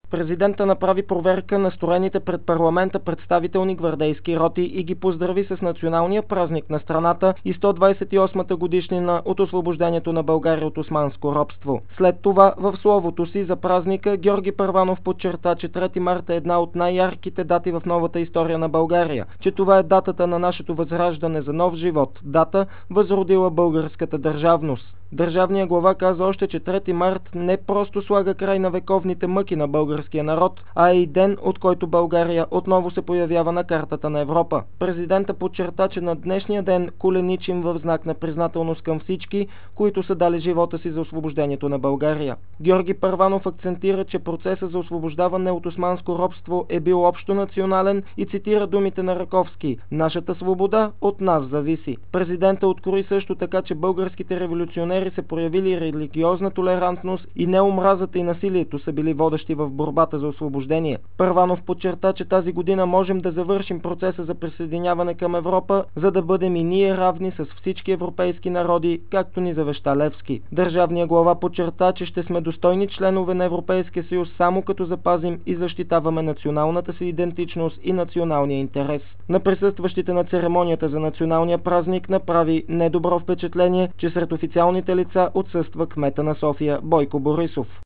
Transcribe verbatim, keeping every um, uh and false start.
Президента направи проверка на строените пред парламента представителни гвардейски роти и ги поздрави с националния празник на страната и сто двадесет и осмата годишнина от освобождението на България от османско робство. След това, в словото си за празника, Георги Първанов подчерта, че трети март е една от най-ярките дати в новата история на България, че това е датата на нашето възраждане за нов живот, дата, възродила българската държавност. Държавният глава каза още, че трети март не просто слага край на вековните мъки на българския народ, а е и ден, от който България отново се появява на картата на Европа. Президента подчерта, че на днешния ден коленичим в знак на признателност към всички, които са дали живота си за освобождението на България. Георги Първанов акцентира, че процесът за освобождаване от османско робство е бил общо национален и цитира думите на Раковски: „Нашата свобода от нас зависи“. Президента открои също така, че българските революционери се проявили религиозна толерантност и неомразата и насилието са били водещи в борбата за освобождение. Първанов подчерта, че тази година можем да завършим процеса за присъединяване към Европа, за да бъдем и ние равни с всички европейски народи, както ни завеща Левски. Държавният глава подчерта, че ще сме достойни членове на Европейския съюз само като запазим и защитаваме националната си идентичност и националния интерес. На присъстващите на церемонията за националния празник направи недобро впечатление, че сред официалните лица отсъства кмета на София Бойко Борисов.